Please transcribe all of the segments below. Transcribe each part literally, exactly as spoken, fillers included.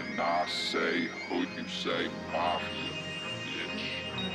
And I say who you say mafia, bitch.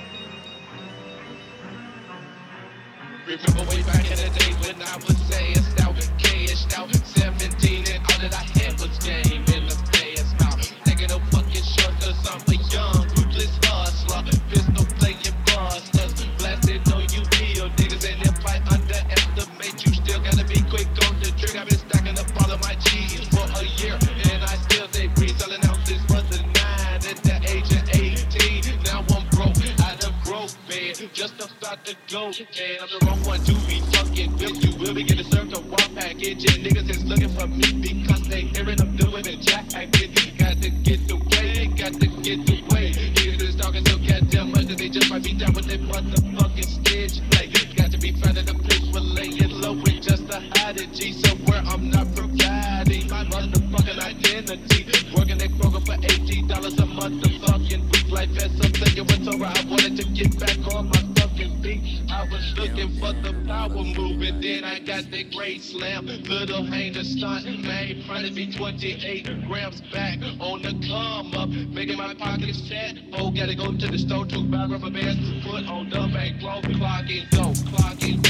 Remember way back in the day when I was saying out, cashed out, seventeen and all that I had was game in the past now. Taking no fucking short cause I'm a young, ruthless hustler. Pistol playing busters, blasting on you real niggas. And if I underestimate you, still gotta be quick on the trigger. I've been stacking up all of my G's for a year, and I still stay free, selling ounces for the nine at the age of eighteen. Now I'm broke, out of growth, man, just about to go. And I'm the wrong one to be fucking with. You will be getting served a one package, and niggas is looking for me because they hearing I'm doing a jacket. Got to get away, got to get away. Niggas is talking so goddamn much that they just might be down with their motherfucking stage play. Got to be found in a place for laying low with just a hide it, G, somewhere I'm not providing my motherfucking identity. Working at Kroger for eighteen dollars a motherfucking week. Life as something with Torah. I wanted to get back on my fucking feet. I was looking for the power move, and then I got that great slam. Little hanger stunt, man, trying to be twenty-eight grams back on the come up, making my pockets fat. Oh, gotta go to the store to buy rubber bands to put on the bankroll. Clock it, go, clock it.